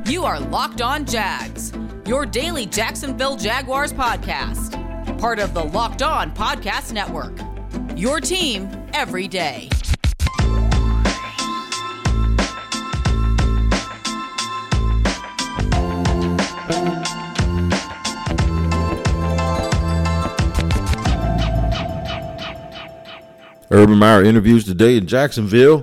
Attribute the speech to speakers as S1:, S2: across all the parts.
S1: You are Locked On Jags, your daily Jacksonville Jaguars podcast. Part of the Locked On Podcast Network, your team every day.
S2: Urban Meyer interviews today in Jacksonville,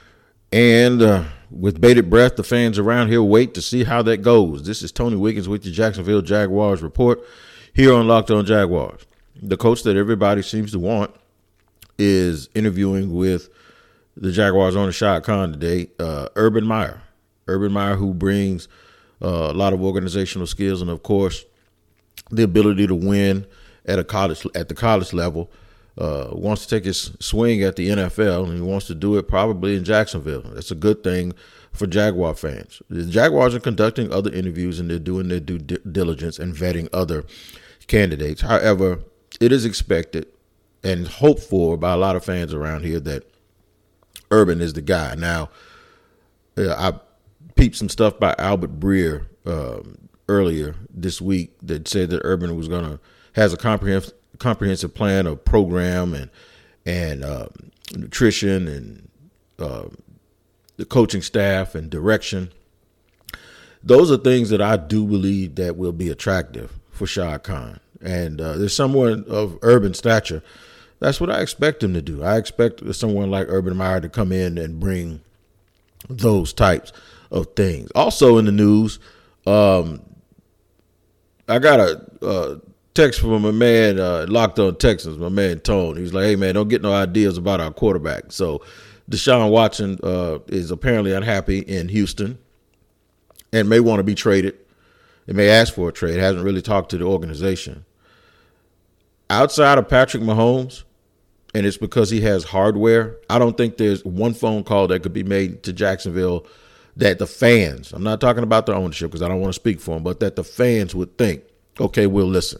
S2: and with bated breath, the fans around here wait to see how that goes. This is Tony Wiggins with the Jacksonville Jaguars report here on Locked On Jaguars. The coach that everybody seems to want is interviewing with the Jaguars owner Shad Khan today, Urban Meyer. Urban Meyer, who brings a lot of organizational skills and, of course, the ability to win at the college level. Wants to take his swing at the NFL, and he wants to do it probably in Jacksonville. That's a good thing for Jaguar fans. The Jaguars are conducting other interviews, and they're doing their due diligence and vetting other candidates. However, it is expected and hoped for by a lot of fans around here that Urban is the guy. Now, I peeped some stuff by Albert Breer earlier this week that said that Urban has a comprehensive plan, a program, and nutrition, and the coaching staff and direction. Those are things that I do believe that will be attractive for Shad Khan. And there's someone of Urban stature. That's what I expect him to do. I expect someone like Urban Meyer to come in and bring those types of things. Also in the news, I got a text from a man, Locked On Texans, my man Tone. He's like, hey, man, don't get no ideas about our quarterback. So Deshaun Watson is apparently unhappy in Houston and may want to be traded. They may ask for a trade. Hasn't really talked to the organization. Outside of Patrick Mahomes, and it's because he has hardware, I don't think there's one phone call that could be made to Jacksonville that the fans, I'm not talking about the ownership because I don't want to speak for them, but that the fans would think, okay, we'll listen.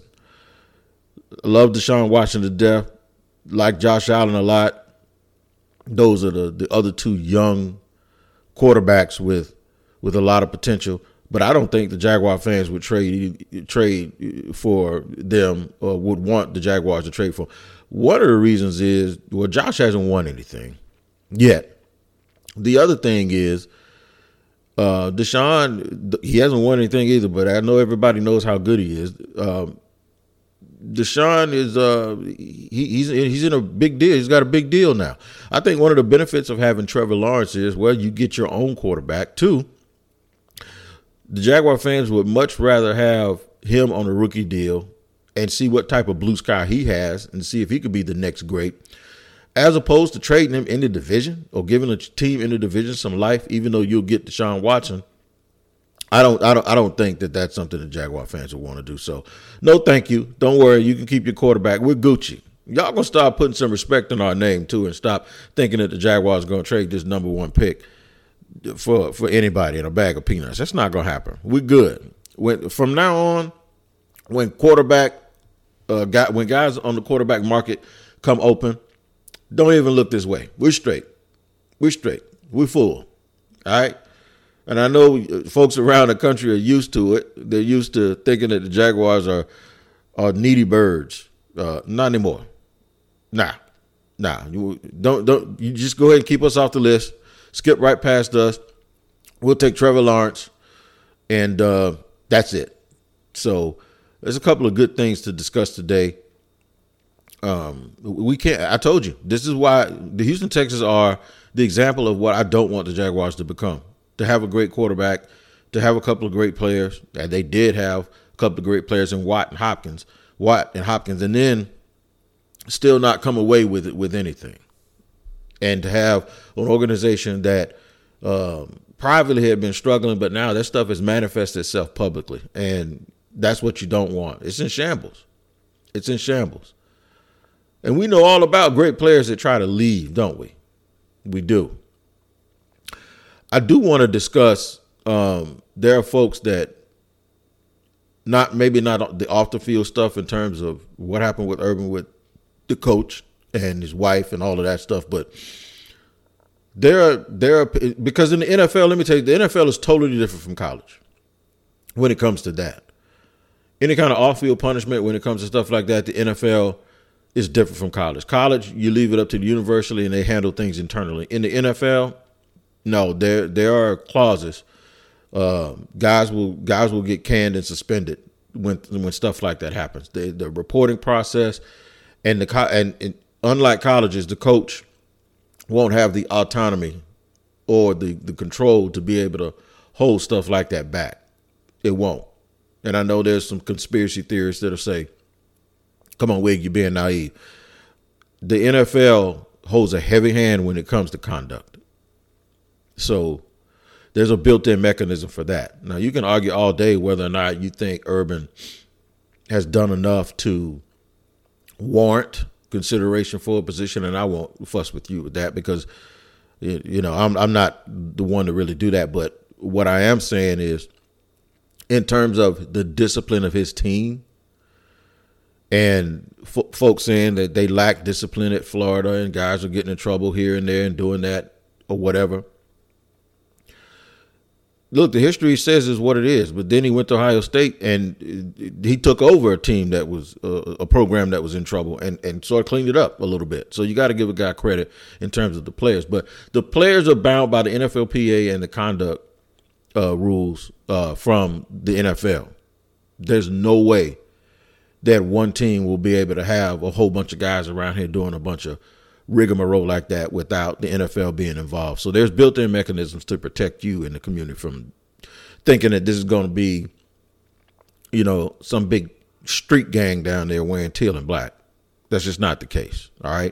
S2: I love Deshaun Watson to death. Like Josh Allen a lot. Those are the other two young quarterbacks with a lot of potential. But I don't think the Jaguar fans would trade for them or would want the Jaguars to trade for. One of the reasons is, well, Josh hasn't won anything yet. The other thing is, Deshaun, he hasn't won anything either, but I know everybody knows how good he is. Deshaun is he's in a big deal. He's got a big deal now. I think one of the benefits of having Trevor Lawrence is, well, you get your own quarterback too. The Jaguar fans would much rather have him on a rookie deal and see what type of blue sky he has and see if he could be the next great, as opposed to trading him in the division or giving a team in the division some life, even though you'll get Deshaun Watson. I don't think that that's something the Jaguar fans will want to do. So, no, thank you. Don't worry. You can keep your quarterback. We're Gucci. Y'all gonna start putting some respect on our name too, and stop thinking that the Jaguars are gonna trade this number one pick for anybody in a bag of peanuts. That's not gonna happen. We're good. From now on, when guys on the quarterback market come open, don't even look this way. We're straight. We're full. All right. And I know folks around the country are used to it. They're used to thinking that the Jaguars are needy birds. Not anymore. Nah. Don't. You just go ahead and keep us off the list. Skip right past us. We'll take Trevor Lawrence, and that's it. So there's a couple of good things to discuss today. We can't. I told you, this is why the Houston Texans are the example of what I don't want the Jaguars to become. To have a great quarterback, to have a couple of great players, and they did have a couple of great players in Watt and Hopkins, and then still not come away with anything. And to have an organization that privately had been struggling, but now that stuff has manifested itself publicly, and that's what you don't want. It's in shambles. And we know all about great players that try to leave, don't we? We do. I do want to discuss, there are folks that maybe not the off the field stuff in terms of what happened with Urban with the coach and his wife and all of that stuff, but there are because in the NFL, let me tell you, the NFL is totally different from college. when it comes to that. Any kind of off-field punishment when it comes to stuff like that, the NFL is different from college. College, you leave it up to the university and they handle things internally. In the NFL, no, there are clauses. Guys will get canned and suspended when stuff like that happens. The reporting process and unlike colleges, the coach won't have the autonomy or the control to be able to hold stuff like that back. It won't. And I know there's some conspiracy theorists that'll say, come on, Wig, you're being naive. The NFL holds a heavy hand when it comes to conduct. So there's a built-in mechanism for that. Now, you can argue all day whether or not you think Urban has done enough to warrant consideration for a position, and I won't fuss with you with that because, I'm not the one to really do that. But what I am saying is, in terms of the discipline of his team, and folks saying that they lack discipline at Florida and guys are getting in trouble here and there and doing that or whatever. Look, the history says is what it is, but then he went to Ohio State and he took over a team that was a program that was in trouble and sort of cleaned it up a little bit. So you got to give a guy credit in terms of the players. But the players are bound by the NFLPA and the conduct rules from the NFL. There's no way that one team will be able to have a whole bunch of guys around here doing a bunch of rigmarole like that without the NFL being involved. So there's built-in mechanisms to protect you in the community from thinking that this is going to be, some big street gang down there wearing teal and black. That's just not the case. All right.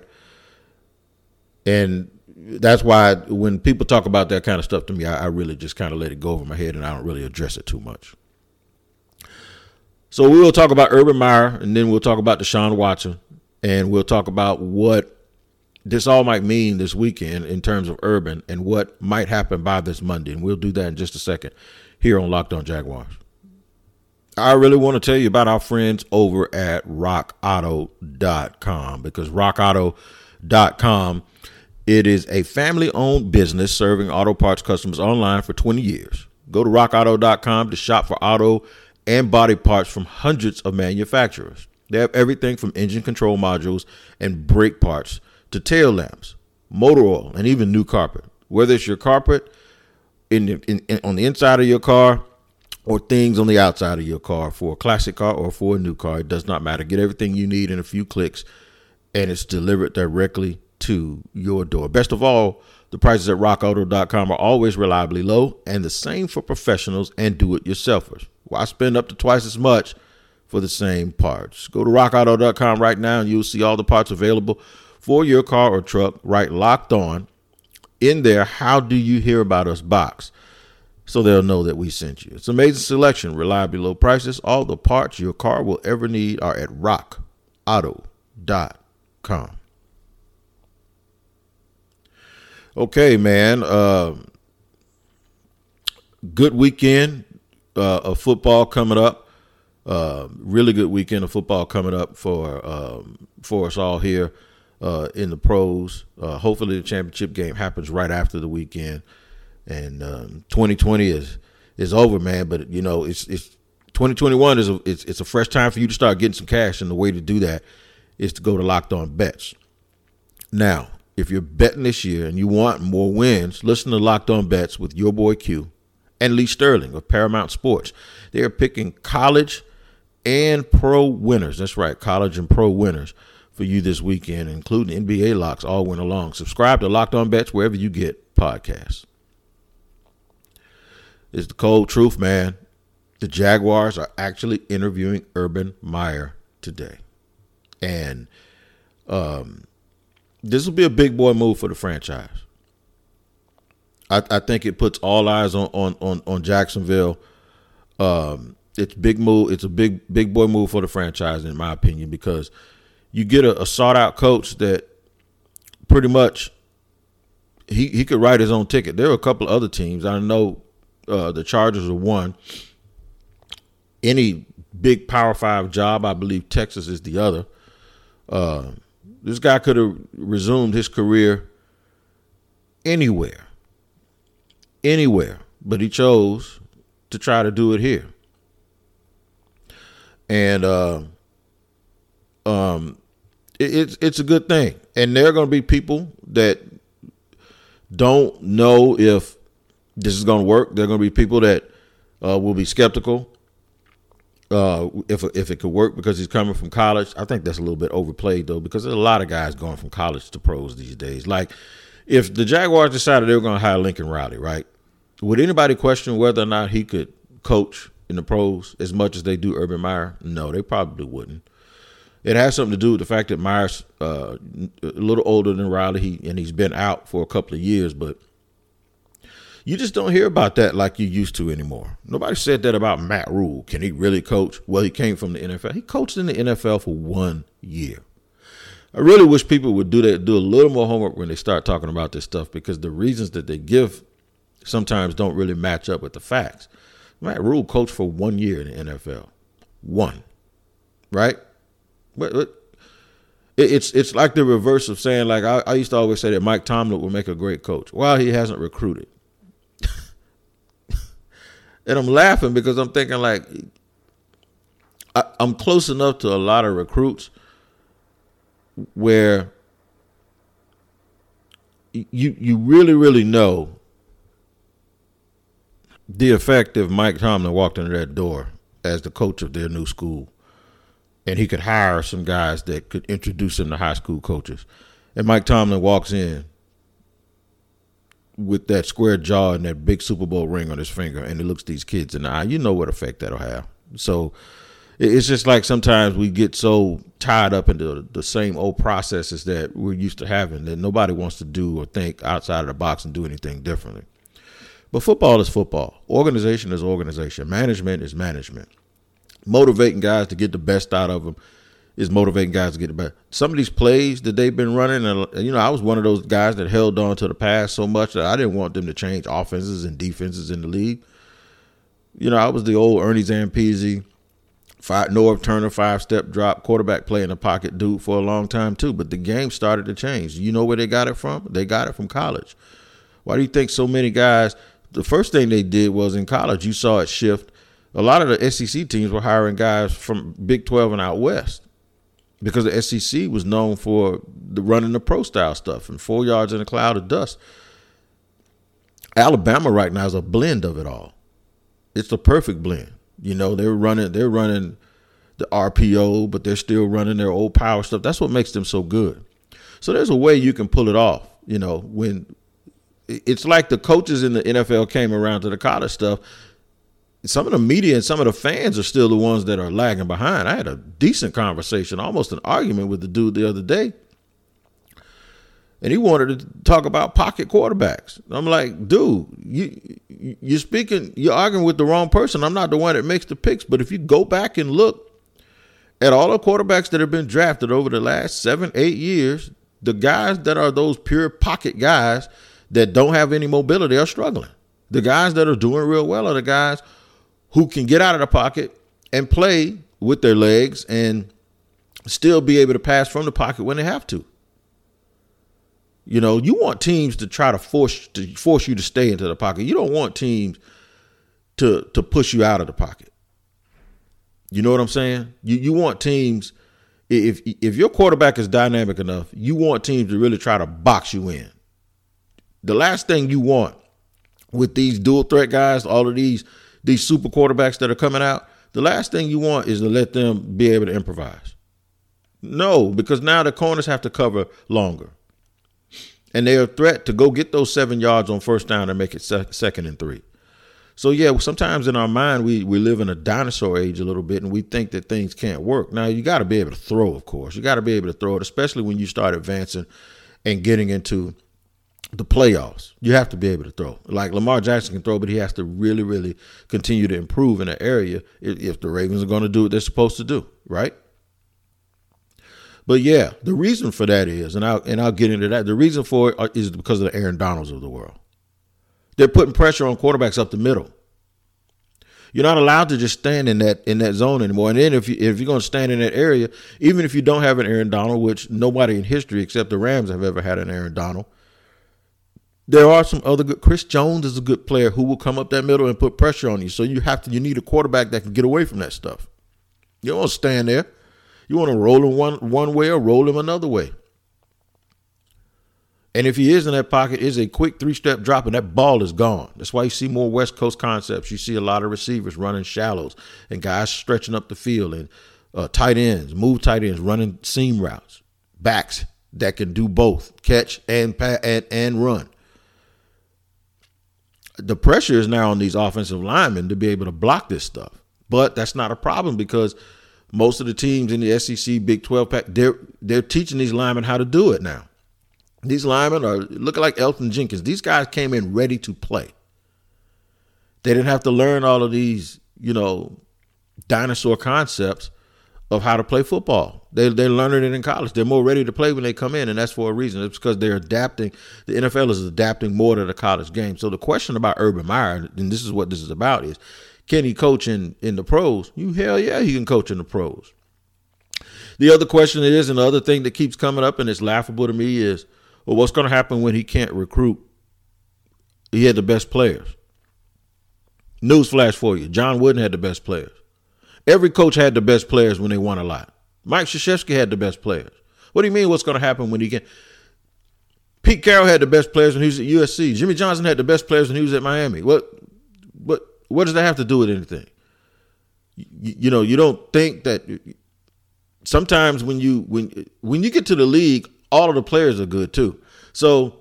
S2: And that's why when people talk about that kind of stuff to me, I really just kind of let it go over my head and I don't really address it too much. So we will talk about Urban Meyer, and then we'll talk about Deshaun Watson, and we'll talk about what this all might mean this weekend in terms of Urban and what might happen by this Monday. And we'll do that in just a second here on Locked On Jaguars. I really want to tell you about our friends over at rockauto.com, because rockauto.com, it is a family-owned business serving auto parts customers online for 20 years. Go to rockauto.com to shop for auto and body parts from hundreds of manufacturers. They have everything from engine control modules and brake parts to tail lamps, motor oil, and even new carpet. Whether it's your carpet on the inside of your car or things on the outside of your car, for a classic car or for a new car, it does not matter. Get everything you need in a few clicks, and it's delivered directly to your door. Best of all, the prices at rockauto.com are always reliably low, and the same for professionals and do-it-yourselfers. Why spend up to twice as much for the same parts? Go to rockauto.com right now and you'll see all the parts available for your car or truck, right, Locked On. In there, how do you hear about us box, so they'll know that we sent you. It's amazing selection, reliably low prices. All the parts your car will ever need are at rockauto.com. Okay, man. Good weekend of football coming up. Really good weekend of football coming up for us all here in the pros. Hopefully the championship game happens right after the weekend. And 2020 is over, man. But it's 2021 it's a fresh time for you to start getting some cash, and the way to do that is to go to Locked On Bets. Now, if you're betting this year and you want more wins, listen to Locked On Bets with your boy Q and Lee Sterling of Paramount Sports. They are picking college and pro winners. That's right, college and pro winners for you this weekend, including NBA locks all went along. Subscribe to Locked On Bets wherever you get podcasts. It's the cold truth, man. The Jaguars are actually interviewing Urban Meyer today. And this will be a big boy move for the franchise. I think it puts all eyes on Jacksonville. It's big move. It's a big boy move for the franchise, in my opinion, because you get a sought out coach that pretty much he could write his own ticket. There are a couple of other teams. I know the Chargers are one. Any big Power 5 job, I believe Texas is the other. This guy could have resumed his career anywhere, but he chose to try to do it here. And it's a good thing. And there are going to be people that don't know if this is going to work. There are going to be people that will be skeptical if it could work because he's coming from college. I think that's a little bit overplayed, though, because there's a lot of guys going from college to pros these days. Like, if the Jaguars decided they were going to hire Lincoln Riley, right, would anybody question whether or not he could coach in the pros as much as they do Urban Meyer? No, they probably wouldn't. It has something to do with the fact that Meyer's a little older than Riley, and he's been out for a couple of years, but you just don't hear about that like you used to anymore. Nobody said that about Matt Rule. Can he really coach? Well, he came from the NFL. He coached in the NFL for 1 year. I really wish people would do a little more homework when they start talking about this stuff, because the reasons that they give sometimes don't really match up with the facts. Matt Rule coached for 1 year in the NFL. 1. Right? But it's like the reverse of saying, like, I used to always say that Mike Tomlin would make a great coach. Well, he hasn't recruited. And I'm laughing because I'm thinking, like, I'm close enough to a lot of recruits where you really, really know the effect if Mike Tomlin walked into that door as the coach of their new school, and he could hire some guys that could introduce him to high school coaches. And Mike Tomlin walks in with that square jaw and that big Super Bowl ring on his finger, and he looks these kids in the eye. You know what effect that'll have. So it's just like sometimes we get so tied up into the same old processes that we're used to having that nobody wants to do or think outside of the box and do anything differently. But football is football. Organization is organization. Management is management. Motivating guys to get the best out of them is motivating guys to get the best. Some of these plays that they've been running, and I was one of those guys that held on to the past so much that I didn't want them to change offenses and defenses in the league. I was the old Ernie Zampese, Norv Turner 5-step drop, quarterback play in the pocket dude for a long time too. But the game started to change. You know where they got it from? They got it from college. Why do you think so many guys, the first thing they did was in college, you saw it shift. A lot of the SEC teams were hiring guys from Big 12 and out west because the SEC was known for running the pro style stuff and 4 yards in a cloud of dust. Alabama right now is a blend of it all. It's the perfect blend. They're running the RPO, but they're still running their old power stuff. That's what makes them so good. So there's a way you can pull it off. When it's like the coaches in the NFL came around to the college stuff. Some of the media and some of the fans are still the ones that are lagging behind. I had a decent conversation, almost an argument with the dude the other day. And he wanted to talk about pocket quarterbacks. I'm like, dude, you're arguing with the wrong person. I'm not the one that makes the picks. But if you go back and look at all the quarterbacks that have been drafted over the last 7-8 years, the guys that are those pure pocket guys that don't have any mobility are struggling. The guys that are doing real well are the guys who can get out of the pocket and play with their legs and still be able to pass from the pocket when they have to. You want teams to try to force you to stay into the pocket. You don't want teams to push you out of the pocket. You know what I'm saying? You want teams, if your quarterback is dynamic enough, you want teams to really try to box you in. The last thing you want with these dual threat guys, all of these super quarterbacks that are coming out, the last thing you want is to let them be able to improvise. No, because now the corners have to cover longer. And they're a threat to go get those 7 yards on first down and make it 2nd and 3. So, yeah, sometimes in our mind, we live in a dinosaur age a little bit, and we think that things can't work. Now, you got to be able to throw, of course. You got to be able to throw it, especially when you start advancing and getting into the playoffs. You have to be able to throw. Like Lamar Jackson can throw, but he has to really, really continue to improve in that area if the Ravens are going to do what they're supposed to do, right? But yeah, the reason for that is, and I'll get into that. The reason for it is because of the Aaron Donalds of the world. They're putting pressure on quarterbacks up the middle. You're not allowed to just stand in that zone anymore. And then if you're going to stand in that area, even if you don't have an Aaron Donald, which nobody in history except the Rams have ever had an Aaron Donald, there are some other good. Chris Jones is a good player who will come up that middle and put pressure on you. So you need a quarterback that can get away from that stuff. You don't want to stand there. You want to roll him one way or roll him another way. And if he is in that pocket, it's a quick 3-step drop, and that ball is gone. That's why you see more West Coast concepts. You see a lot of receivers running shallows and guys stretching up the field, and tight ends, move tight ends, running seam routes, backs that can do both, catch and run. The pressure is now on these offensive linemen to be able to block this stuff. But that's not a problem because most of the teams in the SEC, Big 12 pack, they're teaching these linemen how to do it now. These linemen are looking like Elton Jenkins. These guys came in ready to play. They didn't have to learn all of these, dinosaur concepts of how to play football. They're learning it in college. They're more ready to play when they come in, and that's for a reason. It's because they're adapting. The NFL is adapting more to the college game. So the question about Urban Meyer, and this is what this is about, is can he coach in the pros? Hell yeah, he can coach in the pros. The other question is, and the other thing that keeps coming up, and it's laughable to me, is, well, what's going to happen when he can't recruit? He had the best players. Newsflash for you. John Wooden had the best players. Every coach had the best players when they won a lot. Mike Krzyzewski had the best players. What do you mean what's going to happen when he can't? Pete Carroll had the best players when he was at USC. Jimmy Johnson had the best players when he was at Miami. What does that have to do with anything? You don't think that sometimes when you get to the league, all of the players are good too. So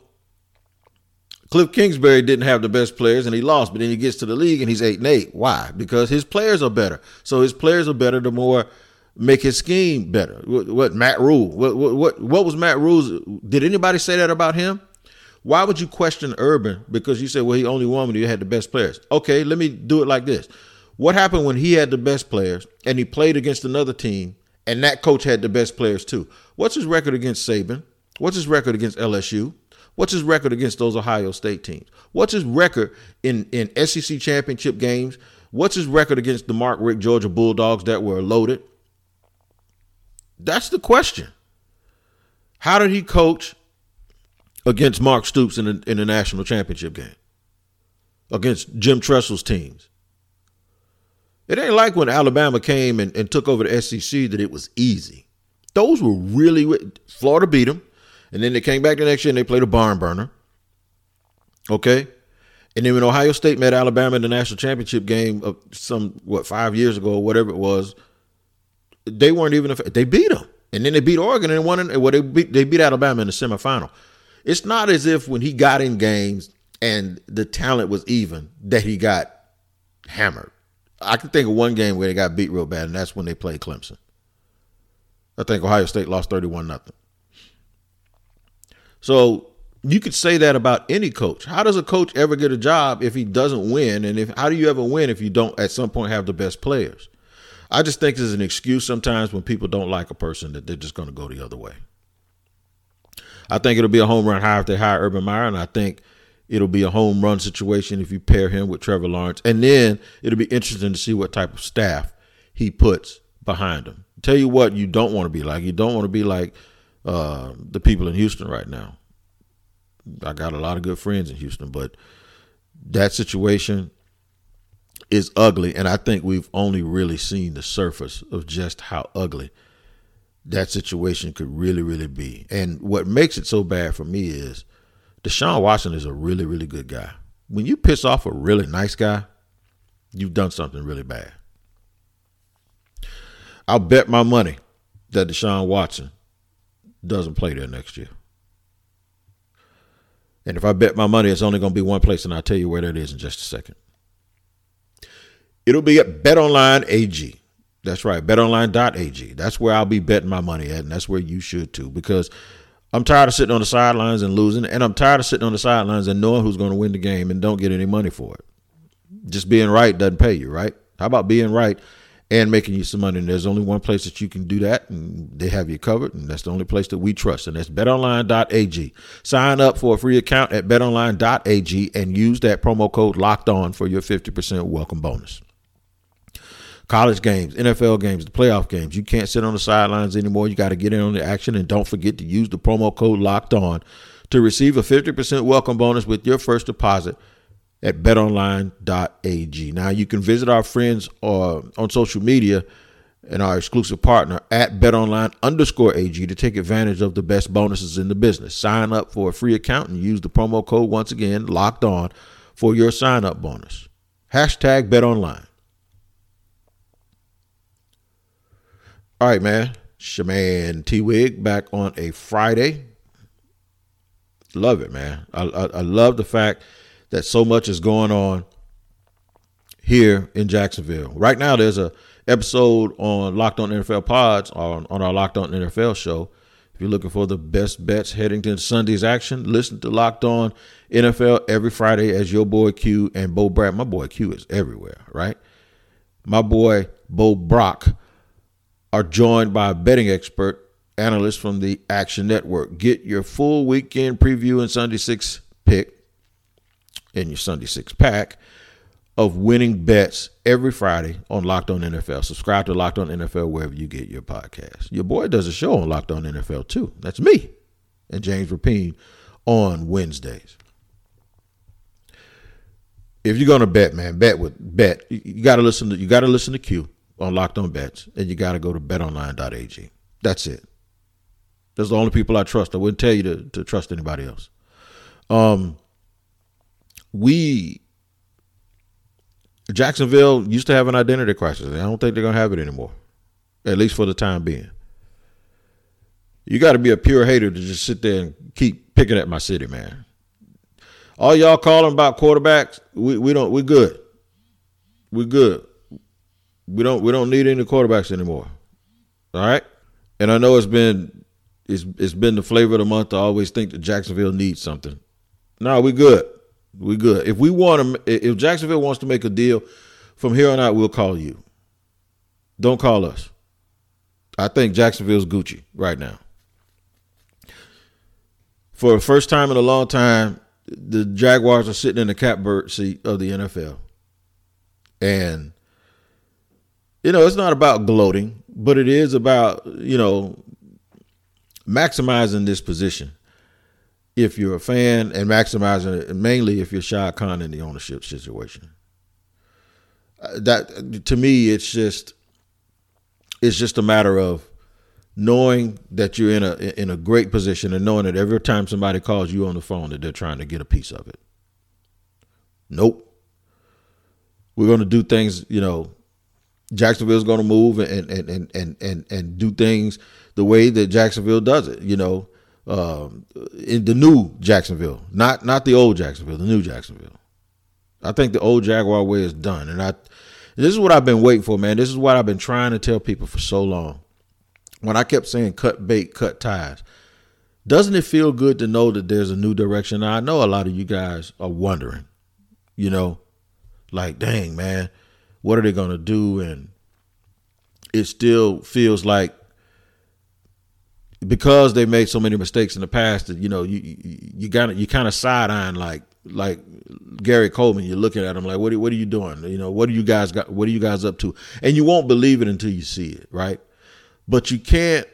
S2: Cliff Kingsbury didn't have the best players and he lost, but then he gets to the league and he's 8-8. Why? Because his players are better. So his players are better, the more make his scheme better. What Matt Rule? What was Matt Rule's? Did anybody say that about him? Why would you question Urban? Because you said, well, he only won when he had the best players. Okay, let me do it like this. What happened when he had the best players and he played against another team and that coach had the best players too? What's his record against Saban? What's his record against LSU? What's his record against those Ohio State teams? What's his record in SEC championship games? What's his record against the Mark Richt Georgia Bulldogs that were loaded? That's the question. How did he coach against Mark Stoops in the national championship game? Against Jim Tressel's teams? It ain't like when Alabama came and took over the SEC that it was easy. Those were really – Florida beat them. And then they came back the next year and they played a barn burner. Okay? And then when Ohio State met Alabama in the national championship game of 5 years ago or whatever it was, they weren't even – they beat them. And then they beat Oregon and won – they beat Alabama in the semifinal. It's not as if when he got in games and the talent was even that he got hammered. I can think of one game where they got beat real bad, and that's when they played Clemson. I think Ohio State lost 31-0. So you could say that about any coach. How does a coach ever get a job if he doesn't win? And how do you ever win if you don't at some point have the best players? I just think there's an excuse sometimes when people don't like a person that they're just going to go the other way. I think it'll be a home run hire if they hire Urban Meyer, and I think it'll be a home run situation if you pair him with Trevor Lawrence. And then it'll be interesting to see what type of staff he puts behind him. Tell you what you don't want to be like. You don't want to be like the people in Houston right now. I got a lot of good friends in Houston, but that situation is ugly, and I think we've only really seen the surface of just how ugly that situation could really, really be. And what makes it so bad for me is Deshaun Watson is a really, really good guy. When you piss off a really nice guy, you've done something really bad. I'll bet my money that Deshaun Watson doesn't play there next year. And if I bet my money, it's only going to be one place, and I'll tell you where that is in just a second. It'll be at BetOnline.ag. That's right, betonline.ag. That's where I'll be betting my money at, and that's where you should too, because I'm tired of sitting on the sidelines and losing, and I'm tired of sitting on the sidelines and knowing who's going to win the game and don't get any money for it. Just being right doesn't pay you, right? How about being right and making you some money? And there's only one place that you can do that, and they have you covered, and that's the only place that we trust, and that's betonline.ag. Sign up for a free account at betonline.ag and use that promo code LOCKEDON for your 50% welcome bonus. College games, NFL games, the playoff games. You can't sit on the sidelines anymore. You got to get in on the action, and don't forget to use the promo code LOCKEDON to receive a 50% welcome bonus with your first deposit at betonline.ag. Now, you can visit our friends on social media and our exclusive partner at BetOnline_AG to take advantage of the best bonuses in the business. Sign up for a free account and use the promo code, once again, Locked On, for your sign-up bonus. Hashtag BetOnline. All right, man. It's your man T-Wig back on a Friday. Love it, man. I love the fact that so much is going on here in Jacksonville. Right now, there's a episode on Locked On NFL Pods on our Locked On NFL show. If you're looking for the best bets heading into Sunday's action, listen to Locked On NFL every Friday as your boy Q and Bo Brad. My boy Q is everywhere, right? My boy Bo Brock are joined by a betting expert, analyst from the Action Network. Get your full weekend preview and Sunday Six pick in your Sunday Six pack of winning bets every Friday on Locked On NFL. Subscribe to Locked On NFL wherever you get your podcast. Your boy does a show on Locked On NFL too. That's me and James Rapine on Wednesdays. If you're gonna bet, man, bet. You gotta listen to Q on Locked On Bets, and you gotta go to betonline.ag. That's it. Those are the only people I trust. I wouldn't tell you to trust anybody else. Jacksonville used to have an identity crisis. I don't think they're going to have it anymore, at least for the time being. You got to be a pure hater to just sit there and keep picking at my city, man. All y'all calling about quarterbacks, we good. We're good. We don't need any quarterbacks anymore. All right? And I know it's been the flavor of the month to always think that Jacksonville needs something. No, we good. We good. If Jacksonville wants to make a deal from here on out, we'll call you. Don't call us. I think Jacksonville's Gucci right now. For the first time in a long time, the Jaguars are sitting in the catbird seat of the NFL. And, it's not about gloating, but it is about, maximizing this position. If you're a fan, and maximizing it, mainly if you're Shad Khan in the ownership situation. That, to me, it's just a matter of knowing that you're in a great position and knowing that every time somebody calls you on the phone that they're trying to get a piece of it. Nope. We're going to do things, Jacksonville's going to move and do things the way that Jacksonville does it, in the new Jacksonville, not the old Jacksonville, the new Jacksonville. I think the old Jaguar way is done. And this is what I've been waiting for, man. This is what I've been trying to tell people for so long. When I kept saying cut bait, cut ties, doesn't it feel good to know that there's a new direction? Now, I know a lot of you guys are wondering, like, dang, man, what are they going to do? And it still feels like, because they made so many mistakes in the past that, you kind of side-eyeing like Gary Coleman. You're looking at him like, what are you doing? What do you guys up to? And you won't believe it until you see it, right? But you can't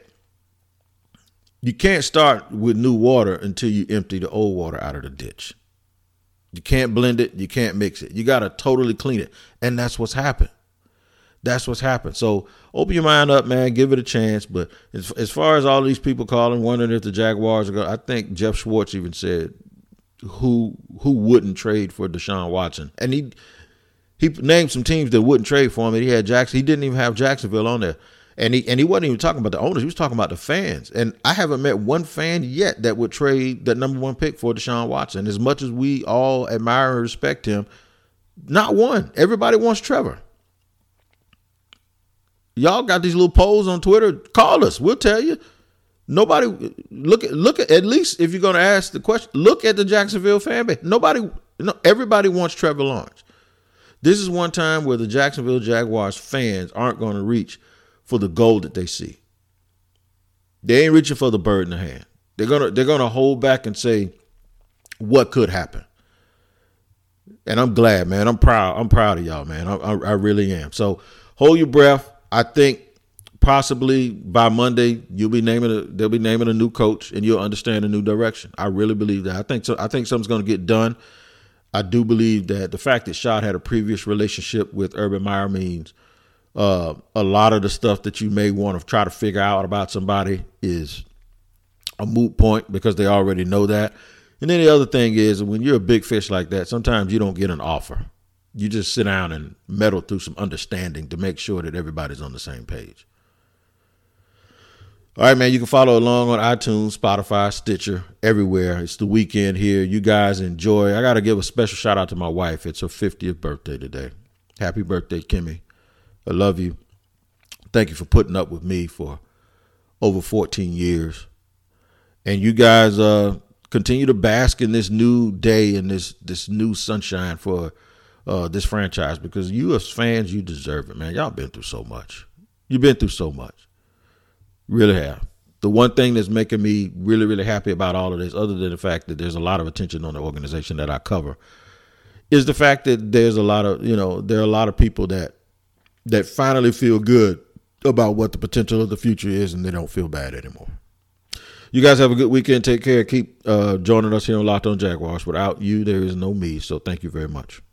S2: start with new water until you empty the old water out of the ditch. You can't blend it. You can't mix it. You got to totally clean it. And that's what's happened. That's what's happened. So open your mind up, man. Give it a chance. But as far as all these people calling, wondering if the Jaguars are going, I think Jeff Schwartz even said who wouldn't trade for Deshaun Watson. And he named some teams that wouldn't trade for him. And he had Jackson. He didn't even have Jacksonville on there. And he wasn't even talking about the owners. He was talking about the fans. And I haven't met one fan yet that would trade that number one pick for Deshaun Watson. As much as we all admire and respect him, not one. Everybody wants Trevor. Y'all got these little polls on Twitter. Call us. We'll tell you. Nobody look at least if you're going to ask the question, look at the Jacksonville fan base. Everybody wants Trevor Lawrence. This is one time where the Jacksonville Jaguars fans aren't going to reach for the goal that they see. They ain't reaching for the bird in the hand. They're gonna hold back and say what could happen. And I'm glad, man. I'm proud of y'all, man. I really am. So hold your breath. I think possibly by Monday they'll be naming a new coach and you'll understand a new direction. I really believe that. I think something's going to get done. I do believe that the fact that Shad had a previous relationship with Urban Meyer means A lot of the stuff that you may want to try to figure out about somebody is a moot point because they already know that. And then the other thing is, when you're a big fish like that, sometimes you don't get an offer. You just sit down and meddle through some understanding to make sure that everybody's on the same page. All right, man, you can follow along on iTunes, Spotify, Stitcher, everywhere. It's the weekend here. You guys enjoy. I got to give a special shout out to my wife. It's her 50th birthday today. Happy birthday, Kimmy. I love you. Thank you for putting up with me for over 14 years. And you guys continue to bask in this new day and this new sunshine for this franchise, because you as fans, you deserve it, man. Y'all been through so much. You've been through so much. Really have. The one thing that's making me really, really happy about all of this, other than the fact that there's a lot of attention on the organization that I cover, is the fact that there's a lot of, there are a lot of people that finally feel good about what the potential of the future is, and they don't feel bad anymore. You guys have a good weekend. Take care. Keep joining us here on Locked On Jaguars. Without you, there is no me. So thank you very much.